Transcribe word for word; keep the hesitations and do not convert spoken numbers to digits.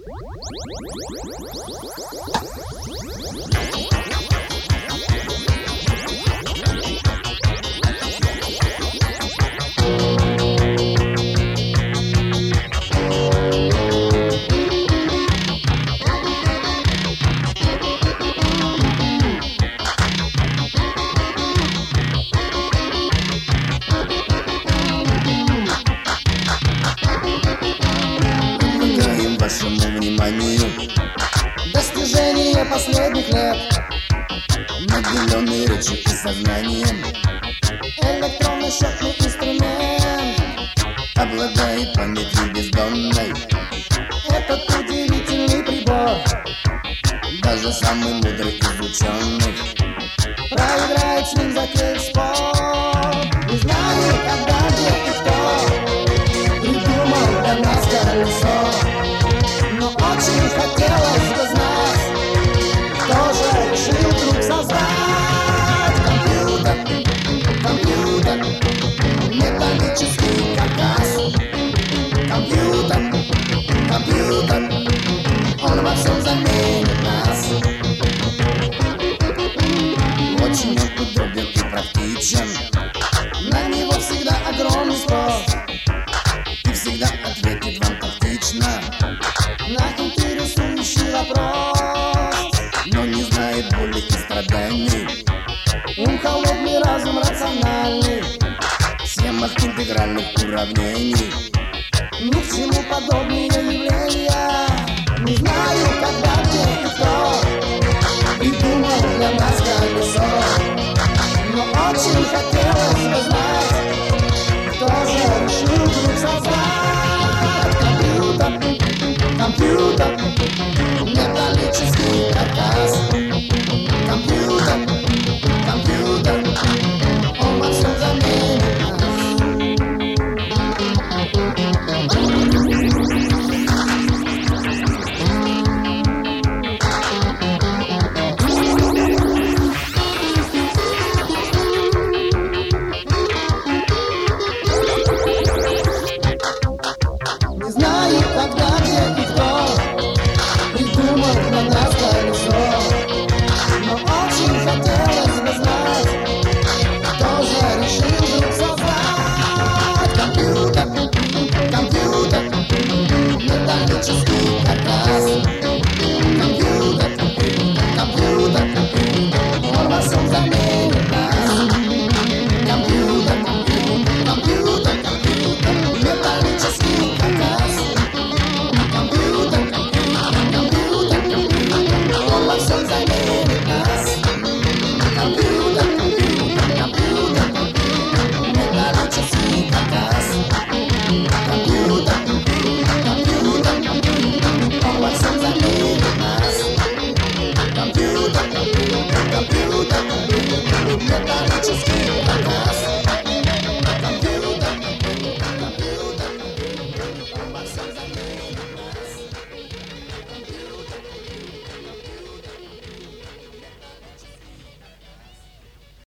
Достижение последних лет, наделенный речью и сознанием, электронный счетный инструмент обладает памятью бездонной. Этот удивительный прибор даже самый мудрый из ученых проиграет с ним затеять спор. Не знаю, когда, где и кто придумал для нас колесо, но очень хотелось бы знать, кто же решил вдруг создать компьютер, компьютер, металлический каркас. Компьютер, компьютер, он во всем заменит нас. Очень удобен и практичен, на него всегда огромный спрос, и всегда ответит вам тактично на интересующий вопрос. Но не знает боли и страданий, ум холодный, разум рациональный, схемах интегральных уравнений ни к чему подобные явления. Не знаю, когда, где и кто придумал для нас колесо, но очень хотелось бы знать, кто же решил вдруг создать компьютер, компьютер, металлический каркас. Компьютер, компьютер, он во всем заменит нас. Не знаю, когда, где и кто придумал для нас колесо, но очень хотелось бы знать, кто же решил вдруг создать компьютер, компьютер, металлический каркас. Компьютер,